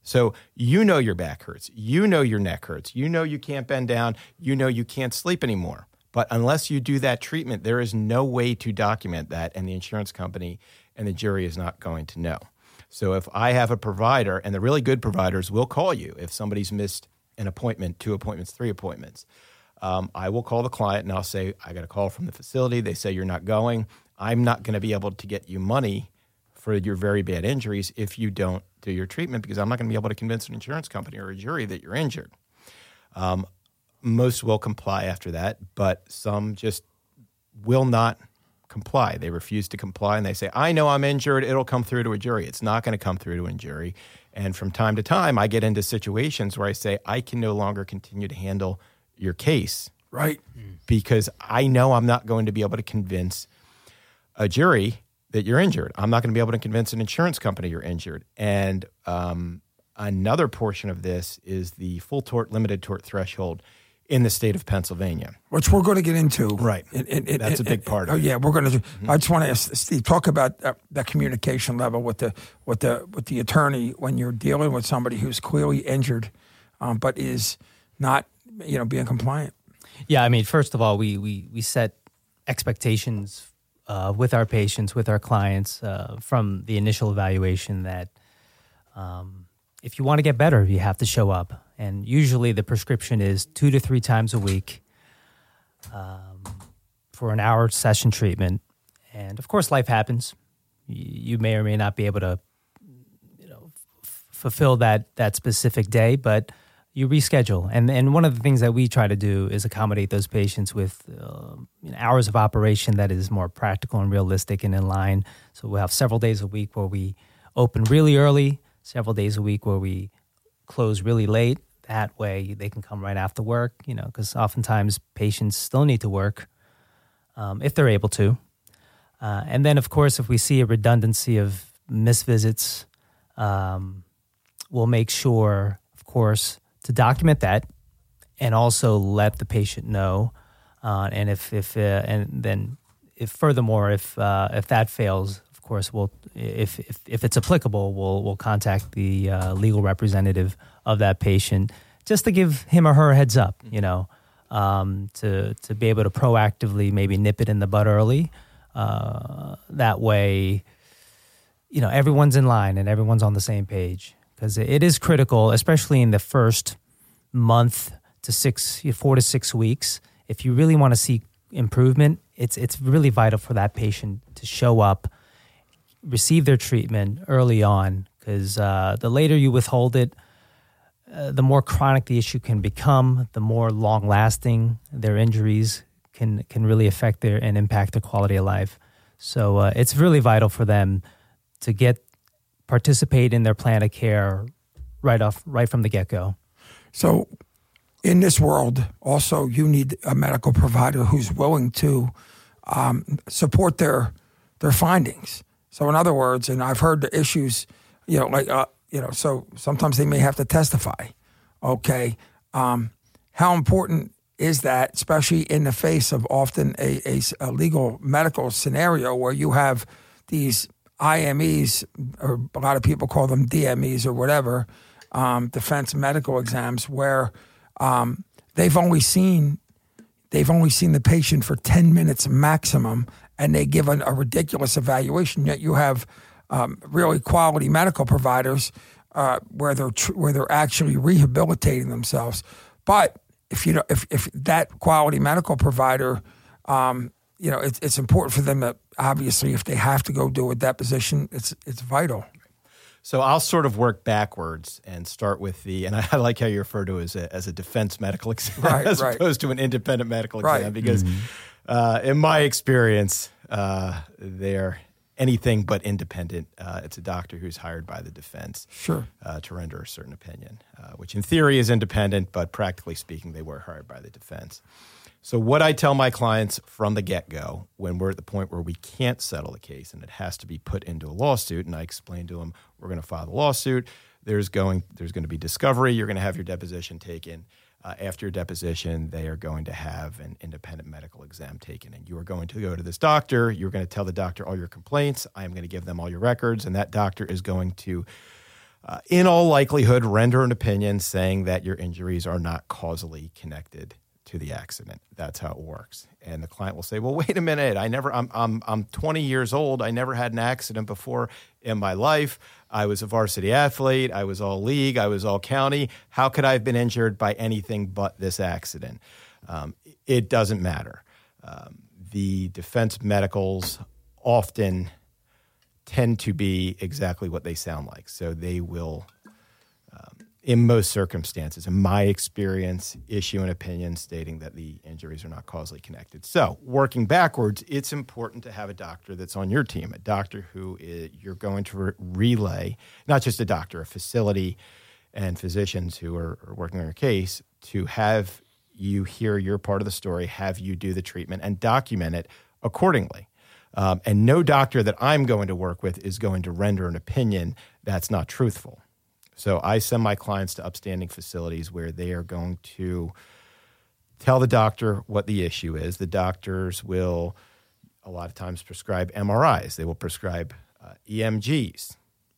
S4: So you know your back hurts. You know your neck hurts. You know you can't bend down. You know you can't sleep anymore. But unless you do that treatment, there is no way to document that, and the insurance company and the jury is not going to know. So if I have a provider, and the really good providers will call you if somebody's missed an appointment, two appointments, three appointments, um, I will call the client and I'll say, I got a call from the facility. They say you're not going. I'm not going to be able to get you money for your very bad injuries if you don't do your treatment, because I'm not going to be able to convince an insurance company or a jury that you're injured. Um, most will comply after that, but some just will not comply. They refuse to comply, and they say, I know I'm injured. It'll come through to a jury. It's not going to come through to a jury. And from time to time, I get into situations where I say, I can no longer continue to handle your case.
S3: Right.
S4: Because I know I'm not going to be able to convince a jury that you're injured. I'm not going to be able to convince an insurance company you're injured. And um, another portion of this is the full tort, limited tort threshold in the state of Pennsylvania,
S3: which we're going to get into.
S4: Right.
S3: It, it, it,
S4: That's
S3: it,
S4: a big
S3: it,
S4: part
S3: oh,
S4: of it.
S3: Yeah, we're going to. Mm-hmm. I just want to ask Steve, talk about uh, that communication level with the with the with the attorney when you're dealing with somebody who's clearly injured, um, but is not, you know, being compliant.
S2: Yeah, I mean, first of all, we we we set expectations uh, with our patients, with our clients, uh, from the initial evaluation that um, if you want to get better, you have to show up. And usually the prescription is two to three times a week um, for an hour session treatment. And of course, life happens. You, you may or may not be able to, you know, f- fulfill that that specific day, but you reschedule. And and one of the things that we try to do is accommodate those patients with uh, you know, hours of operation that is more practical and realistic and in line. So we'll have several days a week where we open really early, several days a week where we close really late. That way they can come right after work, you know, because oftentimes patients still need to work um, if they're able to. Uh, and then, of course, if we see a redundancy of missed visits, um, we'll make sure, of course, to document that and also let the patient know. Uh, and if if uh, and then if furthermore, if uh, if that fails, of course, we'll if if, if it's applicable, we'll we'll contact the uh, legal representative of that patient just to give him or her a heads up, you know, um, to to be able to proactively maybe nip it in the bud early. Uh, that way, you know, everyone's in line and everyone's on the same page, because it is critical, especially in the first month to six, four to six weeks. If you really want to see improvement, it's it's really vital for that patient to show up, receive their treatment early on, because uh, the later you withhold it, uh, the more chronic the issue can become, the more long-lasting their injuries can can really affect their and impact their quality of life. So uh, it's really vital for them to get participate in their plan of care right off, right from the get-go.
S3: So in this world, also, you need a medical provider who's willing to um, support their their findings. So in other words, and I've heard the issues, you know, like, uh, you know, so sometimes they may have to testify. Okay. Um, how important is that, especially in the face of often a, a, a legal medical scenario where you have these I M Es, or a lot of people call them D M Es or whatever, um, defense medical exams, where um, they've only seen they've only seen the patient for ten minutes maximum, and they give an, a ridiculous evaluation. Yet you have um, really quality medical providers uh, where they're tr- where they're actually rehabilitating themselves. But if you know, if if that quality medical provider, um, you know, it's it's important for them to, obviously, if they have to go do a deposition, it's it's vital.
S4: So I'll sort of work backwards and start with the, and I like how you refer to it as a, as a defense medical exam,
S3: right,
S4: as
S3: right.
S4: opposed to an independent medical exam,
S3: right.
S4: because
S2: mm-hmm.
S4: uh, in my experience, uh, they're anything but independent. Uh, it's a doctor who's hired by the defense
S3: sure.
S4: uh, to render a certain opinion, uh, which in theory is independent, but practically speaking, they were hired by the defense. So what I tell my clients from the get-go, when we're at the point where we can't settle the case and it has to be put into a lawsuit, and I explain to them, we're going to file the lawsuit, there's going there's going to be discovery, you're going to have your deposition taken. Uh, after your deposition, they are going to have an independent medical exam taken, and you are going to go to this doctor, you're going to tell the doctor all your complaints, I am going to give them all your records, and that doctor is going to uh, in all likelihood, render an opinion saying that your injuries are not causally connected to the accident. That's how it works. And the client will say, well, wait a minute. I never, I'm, I'm, I'm twenty years old. I never had an accident before in my life. I was a varsity athlete. I was all league. I was all county. How could I have been injured by anything but this accident? Um, it doesn't matter. Um, the defense medicals often tend to be exactly what they sound like. So they will, um, in most circumstances, in my experience, issue an opinion stating that the injuries are not causally connected. So working backwards, it's important to have a doctor that's on your team, a doctor who is, you're going to re- relay, not just a doctor, a facility and physicians who are, are working on your case, to have you hear your part of the story, have you do the treatment, and document it accordingly. Um, and no doctor that I'm going to work with is going to render an opinion that's not truthful. So I send my clients to upstanding facilities where they are going to tell the doctor what the issue is. The doctors will a lot of times prescribe M R Is. They will prescribe uh, E M Gs.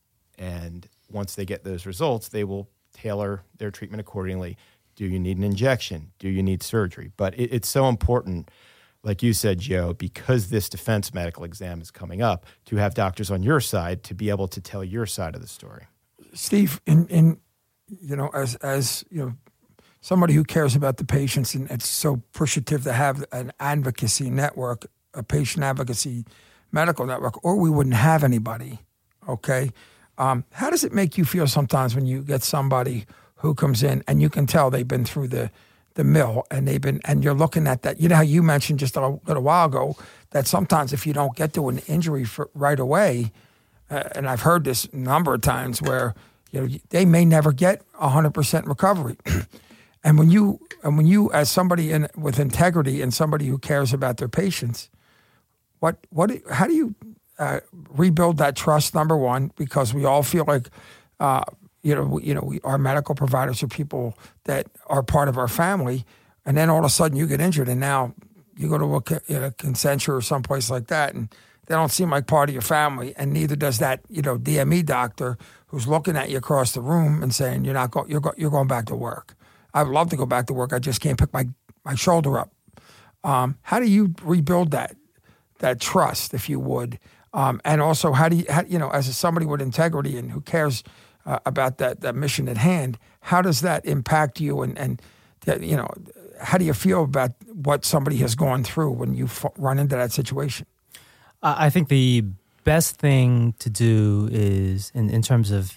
S4: And once they get those results, they will tailor their treatment accordingly. Do you need an injection? Do you need surgery? But it, it's so important, like you said, Joe, because this defense medical exam is coming up, to have doctors on your side to be able to tell your side of the story.
S3: Steve, in, in you know, as as you know, somebody who cares about the patients, and it's so appreciative to have an advocacy network, a patient advocacy medical network, or we wouldn't have anybody. Okay, um, how does it make you feel sometimes when you get somebody who comes in and you can tell they've been through the the mill and they've been, and you're looking at that? You know how you mentioned just a little while ago that sometimes if you don't get to an injury for, right away. Uh, and I've heard this a number of times where, you know, they may never get one hundred percent recovery. and when you, and when you, as somebody in, with integrity and somebody who cares about their patients, what, what, how do you uh, rebuild that trust? Number one, because we all feel like, uh, you know, we, you know, we, our medical providers are people that are part of our family, and then all of a sudden you get injured, and now you go to a, you know, Concentra or someplace like that, and they don't seem like part of your family, and neither does that, you know, D M E doctor who's looking at you across the room and saying you're not go, you're go, you're going back to work. I'd love to go back to work. I just can't pick my, my shoulder up. Um, how do you rebuild that that trust, if you would, um, and also how do you how, you know, as somebody with integrity and who cares uh, about that that mission at hand, how does that impact you, and and you know, how do you feel about what somebody has gone through when you f- run into that situation?
S2: I think the best thing to do is, in, in terms of,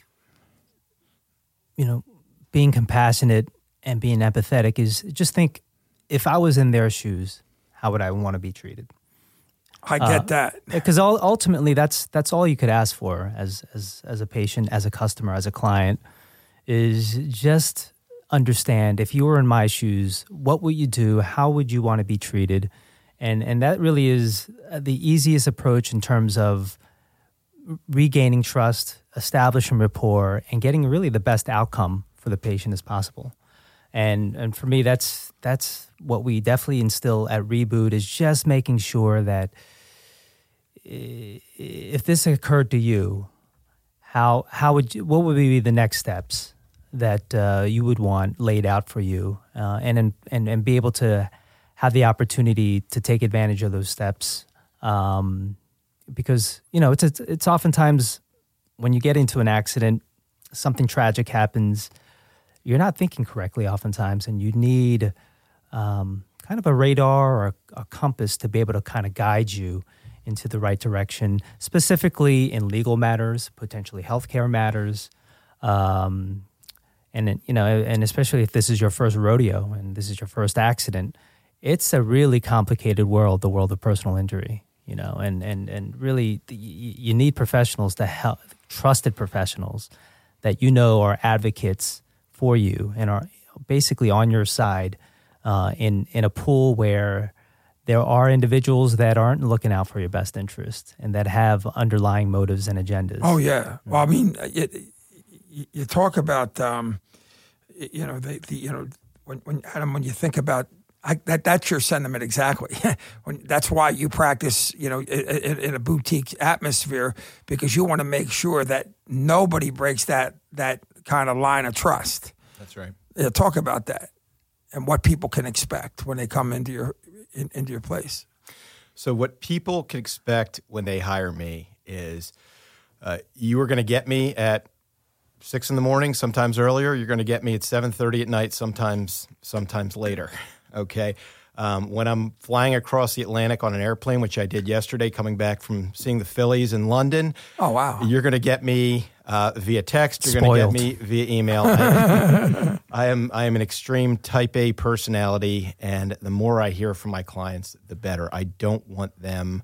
S2: you know, being compassionate and being empathetic, is just think, if I was in their shoes, how would I want to be treated?
S3: I get uh, that.
S2: Because ultimately, that's that's all you could ask for as as as a patient, as a customer, as a client, is just understand, if you were in my shoes, what would you do? How would you want to be treated? And and that really is the easiest approach in terms of regaining trust, establishing rapport, and getting really the best outcome for the patient as possible. And and for me, that's that's what we definitely instill at Reboot, is just making sure that if this occurred to you, how how would you, what would be the next steps that uh, you would want laid out for you, uh, and and and be able to have the opportunity to take advantage of those steps, um, because you know it's, it's it's oftentimes when you get into an accident, something tragic happens, you're not thinking correctly oftentimes, and you need um, kind of a radar or a, a compass to be able to kind of guide you into the right direction, specifically in legal matters, potentially healthcare matters, um, and you know, and especially if this is your first rodeo and this is your first accident. It's a really complicated world, the world of personal injury, you know, and, and, and really the, you need professionals to help, trusted professionals that you know are advocates for you and are basically on your side uh, in, in a pool where there are individuals that aren't looking out for your best interest and that have underlying motives and agendas.
S3: Oh, yeah. Well, I mean, you, you talk about, um, you know, the, the you know, when, when Adam, when you think about I, that that's your sentiment exactly. when, that's why you practice, you know, in, in a boutique atmosphere, because you want to make sure that nobody breaks that that kind of line of trust.
S4: That's right.
S3: Yeah, talk about that and what people can expect when they come into your in, into your place.
S4: So what people can expect when they hire me is uh, you are going to get me at six in the morning, sometimes earlier. You're going to get me at seven thirty at night, sometimes sometimes later. Okay. Um, when I'm flying across the Atlantic on an airplane, which I did yesterday, coming back from seeing the Phillies in London.
S3: Oh, wow.
S4: You're going to get me uh, via text. You're
S2: Spoiled.
S4: going to get me via email. I, I am I am an extreme type A personality, and the more I hear from my clients, the better. I don't want them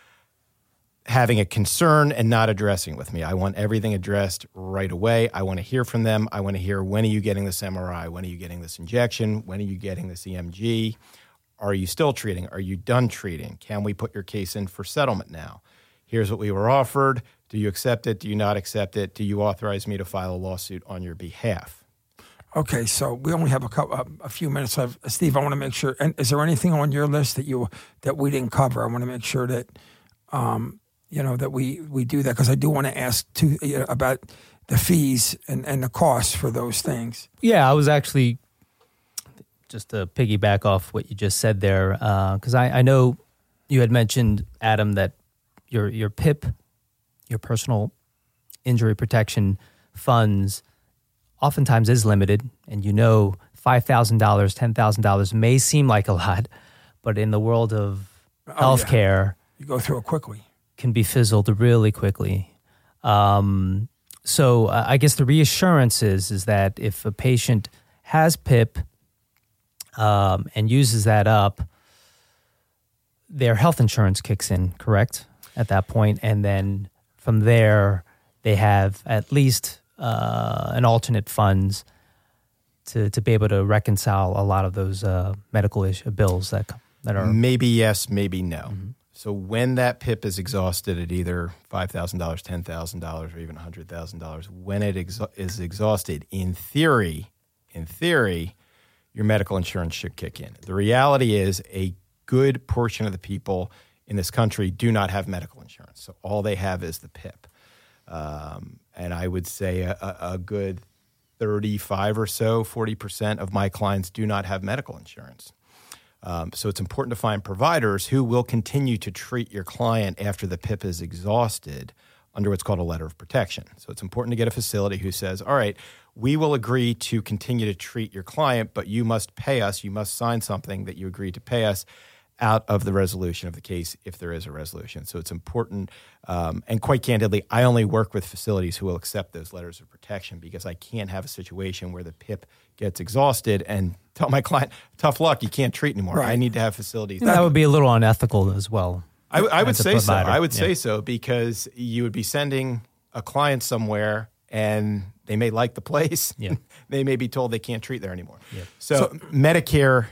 S4: having a concern and not addressing with me. I want everything addressed right away. I want to hear from them. I want to hear, when are you getting this M R I? When are you getting this injection? When are you getting this E M G? Are you still treating? Are you done treating? Can we put your case in for settlement now? Here's what we were offered. Do you accept it? Do you not accept it? Do you authorize me to file a lawsuit on your behalf?
S3: Okay, so we only have a couple, uh, a few minutes left. Steve, I want to make sure. And is there anything on your list that you that we didn't cover? I want to make sure that um, you know that we, we do that, because I do want to ask too, you know, about the fees and, and the costs for those things.
S2: Yeah, I was actually, just to piggyback off what you just said there, because uh, I, I know you had mentioned, Adam, that your your P I P, your personal injury protection funds, oftentimes is limited, and you know five thousand dollars, ten thousand dollars may seem like a lot, but in the world of
S3: Oh,
S2: healthcare,
S3: yeah. You go through it quickly.
S2: Can be fizzled really quickly. Um, so uh, I guess the reassurance is, is that if a patient has P I P um, and uses that up, their health insurance kicks in, correct, at that point, and then from there they have at least uh, an alternate funds to to be able to reconcile a lot of those uh, medical issue bills that that are
S4: maybe yes, maybe no.
S2: Mm-hmm.
S4: So when that P I P is exhausted at either five thousand dollars, ten thousand dollars, or even one hundred thousand dollars, when it ex- is exhausted, in theory, in theory, your medical insurance should kick in. The reality is a good portion of the people in this country do not have medical insurance. So all they have is the P I P. Um, and I would say a, a good thirty-five or so, forty percent of my clients do not have medical insurance. Um, so it's important to find providers who will continue to treat your client after the P I P is exhausted under what's called a letter of protection. So it's important to get a facility who says, all right, we will agree to continue to treat your client, but you must pay us, you must sign something that you agree to pay us out of the resolution of the case if there is a resolution. So it's important. Um, and quite candidly, I only work with facilities who will accept those letters of protection, because I can't have a situation where the P I P gets exhausted and tell my client, tough luck, you can't treat anymore.
S3: Right.
S4: I need to have facilities.
S2: that would be a little unethical as well.
S4: I, I would
S2: as a
S4: say so.
S2: provider.
S4: I would
S2: Yeah.
S4: say so, because you would be sending a client somewhere and they may like the place.
S2: Yeah.
S4: They may be told they can't treat there anymore.
S2: Yeah.
S4: So,
S3: So-
S4: Medicare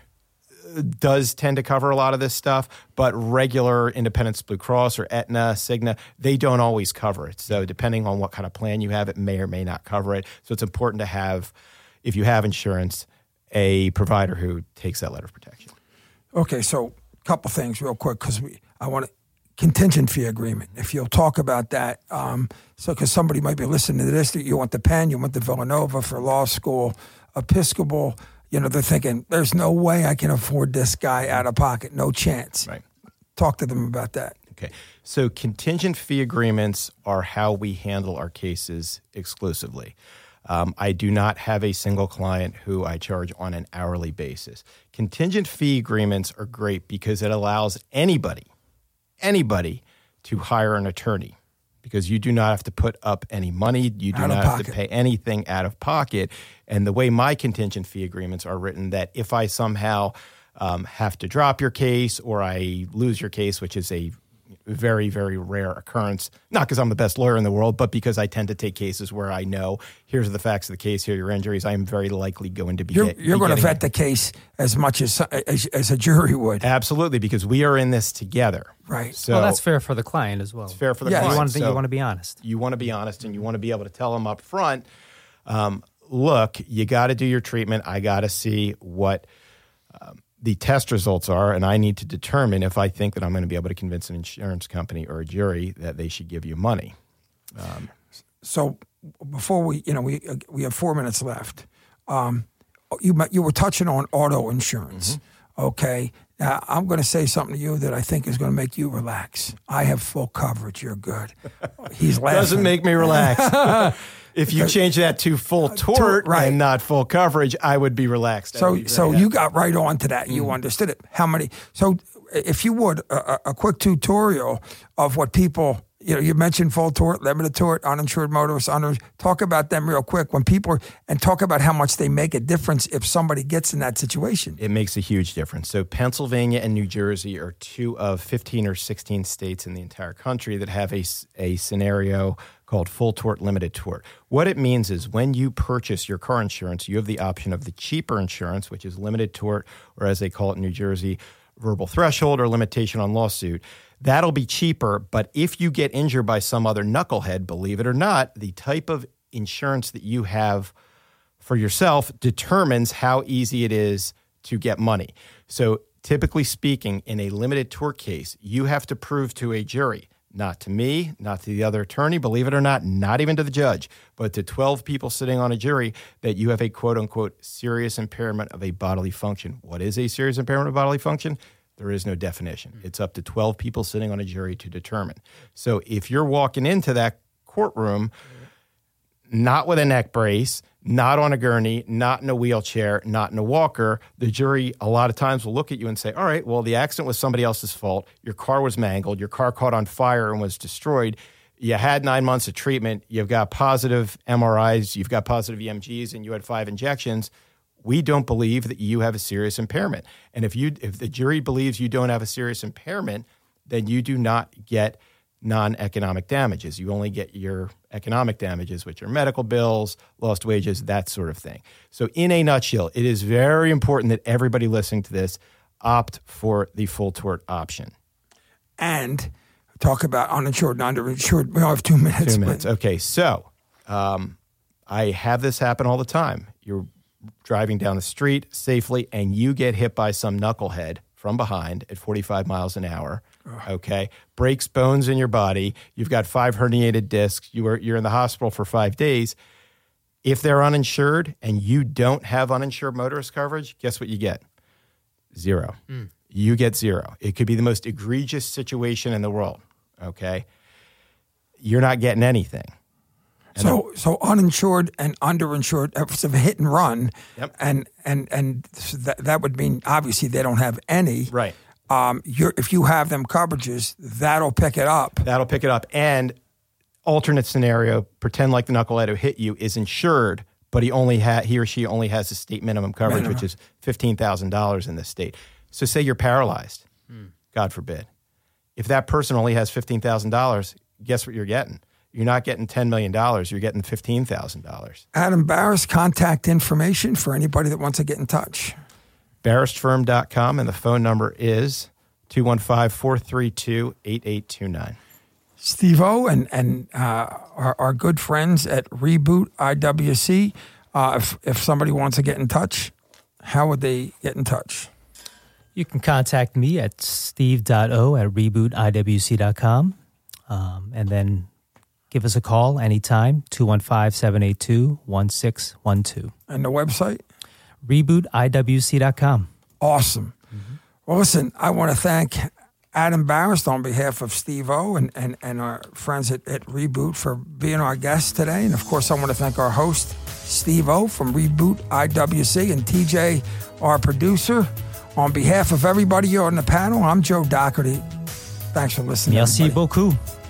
S4: does tend to cover a lot of this stuff, but regular Independence Blue Cross or Aetna, Cigna, they don't always cover it. So depending on what kind of plan you have, it may or may not cover it. So it's important to have, if you have insurance, a provider who takes that letter of protection.
S3: Okay, so a couple things real quick, because we I want to contingent fee agreement. If you'll talk about that, um, so because somebody might be listening to this, that you want the Penn, you want the Villanova for law school, Episcopal. You know, they're thinking, there's no way I can afford this guy out of pocket. No chance.
S4: Right.
S3: Talk to them about that.
S4: Okay. So contingent fee agreements are how we handle our cases exclusively. Um, I do not have a single client who I charge on an hourly basis. Contingent fee agreements are great because it allows anybody, anybody to hire an attorney, because you do not have to put up any money. You do
S3: Out of
S4: not have
S3: pocket.
S4: to pay anything out of pocket. And the way my contingent fee agreements are written, that if I somehow um, have to drop your case or I lose your case, which is a very, very rare occurrence, not because I'm the best lawyer in the world, but because I tend to take cases where I know, here's the facts of the case, here are your injuries, I am very likely going to be
S3: You're,
S4: get-
S3: you're
S4: be
S3: going to
S4: getting-
S3: vet the case as much as, as as a jury would.
S4: Absolutely, because we are in this together.
S3: Right.
S4: So
S2: Well, that's fair for the client as well.
S4: it's fair for the
S3: Yeah,
S4: client.
S2: You want to
S4: So
S2: you want to be honest.
S4: you want to be honest, and you want to be able to tell them up front, um, look, you got to do your treatment. I got to see what um, the test results are, and I need to determine if I think that I'm going to be able to convince an insurance company or a jury that they should give you money. Um,
S3: so before we, you know, we we have four minutes left. Um, you you were touching on auto insurance. Mm-hmm. Okay. Now, I'm going to say something to you that I think is going to make you relax. I have full coverage. You're good. He's laughing.
S4: Doesn't make me relax. If you change that to full tort, tort right. and not full coverage, I would be relaxed.
S3: So,
S4: be
S3: so you got right on to that. You mm. understood it. How many? So, if you would, a, a quick tutorial of what people, you know, you mentioned full tort, limited tort, uninsured motorists, under, talk about them real quick when people, and talk about how much they make a difference if somebody gets in that situation.
S4: It makes a huge difference. So Pennsylvania and New Jersey are two of fifteen or sixteen states in the entire country that have a, a scenario called full tort, limited tort. What it means is when you purchase your car insurance, you have the option of the cheaper insurance, which is limited tort, or as they call it in New Jersey, verbal threshold or limitation on lawsuit. That'll be cheaper, but if you get injured by some other knucklehead, believe it or not, the type of insurance that you have for yourself determines how easy it is to get money. So typically speaking, in a limited tort case, you have to prove to a jury, not to me, not to the other attorney, believe it or not, not even to the judge, but to twelve people sitting on a jury, that you have a quote-unquote serious impairment of a bodily function. What is a serious impairment of bodily function? There is no definition. It's up to twelve people sitting on a jury to determine. So if you're walking into that courtroom not with a neck brace, not on a gurney, not in a wheelchair, not in a walker, the jury a lot of times will look at you and say, all right, well, the accident was somebody else's fault. Your car was mangled. Your car caught on fire and was destroyed. You had nine months of treatment. You've got positive M R Is. You've got positive E M Gs, and you had five injections. We don't believe that you have a serious impairment. And if you if the jury believes you don't have a serious impairment, then you do not get non-economic damages. You only get your economic damages, which are medical bills, lost wages, that sort of thing. So in a nutshell, it is very important that everybody listening to this opt for the full tort option.
S3: And talk about uninsured and underinsured. We only have two minutes.
S4: Two minutes. But... Okay, so um, I have this happen all the time. You're driving down the street safely, and you get hit by some knucklehead from behind at forty-five miles an hour, okay? Breaks bones in your body. You've got five herniated discs. You are, you're in the hospital for five days. If they're uninsured and you don't have uninsured motorist coverage, guess what you get? Zero. Mm. You get zero. It could be the most egregious situation in the world, okay? You're not getting anything. And
S3: so, then, so uninsured and underinsured, if it's a hit and run,
S4: yep.
S3: and and and that that would mean obviously they don't have any.
S4: Right.
S3: Um, you're, if you have them coverages, that'll pick it up.
S4: That'll pick it up. And alternate scenario: pretend like the knucklehead who hit you is insured, but he only ha- he or she only has a state minimum coverage, minimum. which is fifteen thousand dollars in this state. So, say you're paralyzed, hmm. God forbid. If that person only has fifteen thousand dollars, guess what you're getting? You're not getting ten million dollars. You're getting fifteen thousand dollars.
S3: Adam Baras, contact information for anybody that wants to get in touch.
S4: Baras Firm dot com, and the phone number is two one five, four three two, eight eight two nine.
S3: Steve-O and, and uh, our, our good friends at Reboot I W C, uh, if, if somebody wants to get in touch, how would they get in touch?
S2: You can contact me at steve.o at reboot I W C dot com, um, and then give us a call anytime, two one five, seven eight two, one six one two.
S3: And the website?
S2: reboot I W C dot com.
S3: Awesome. Mm-hmm. Well, listen, I want to thank Adam Baras on behalf of Steve-O and, and, and our friends at, at Reboot for being our guest today. And, of course, I want to thank our host, Steve-O from Reboot I W C, and T J, our producer. On behalf of everybody here on the panel, I'm Joe Doherty. Thanks for listening.
S2: Merci beaucoup.